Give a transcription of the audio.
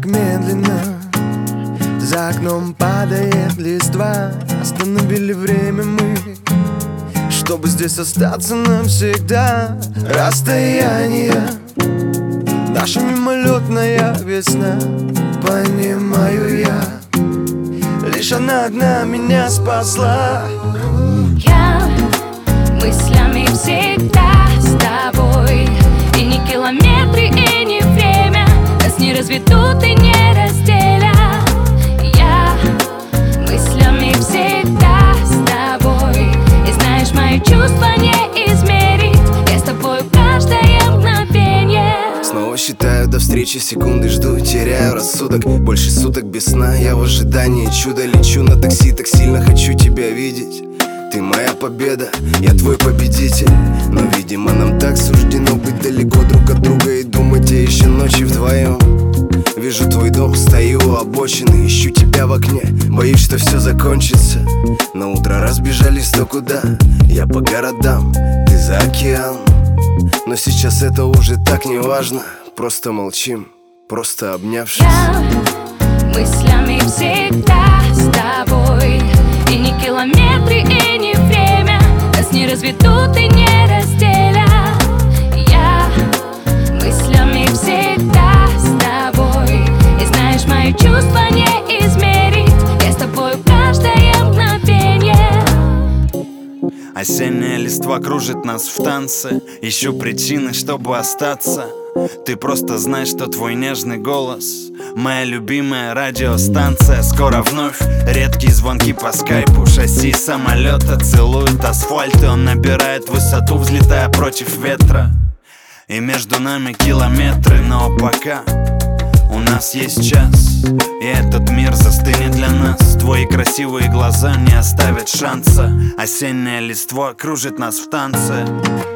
так медленно. За окном падает листва. Остановили время мы, чтобы здесь остаться навсегда. Расстояние, наша мимолетная весна. Понимаю я, лишь она одна меня спасла. Я мыслями всегда с тобой. И не километры, и не время нас не разведут и не разделят. Я мыслями всегда с тобой. И знаешь, мои чувства не измерить. Я с тобой каждое мгновение. Снова считаю до встречи секунды, жду, теряю рассудок. Больше суток без сна, я в ожидании чуда. Лечу на такси, так сильно хочу тебя видеть. Ты моя победа, я твой победитель. Но, видимо, нам так суждено быть далеко друг от друга и думать о еще ночи вдвоем. Вижу твой дом, стою у обочины, ищу тебя в окне, боюсь, что все закончится. На утро разбежались кто куда, я по городам, ты за океан. Но сейчас это уже так не важно, просто молчим, просто обнявшись. Я мыслями всегда с тобой. И не километры, и не время нас не разведут и не разделят. Я мыслями всегда с тобой. И знаешь, мои чувства не измерить. Я с тобой каждое мгновение. Осенняя листва кружит нас в танце. Ищу причины, чтобы остаться. Ты просто знаешь, что твой нежный голос моя любимая радиостанция. Скоро вновь редкие звонки по скайпу. Шасси самолета целует асфальт, и он набирает высоту, взлетая против ветра. И между нами километры, но пока у нас есть час, и этот мир застынет для нас. Твои красивые глаза не оставят шанса. Осенняя листва кружит нас в танце.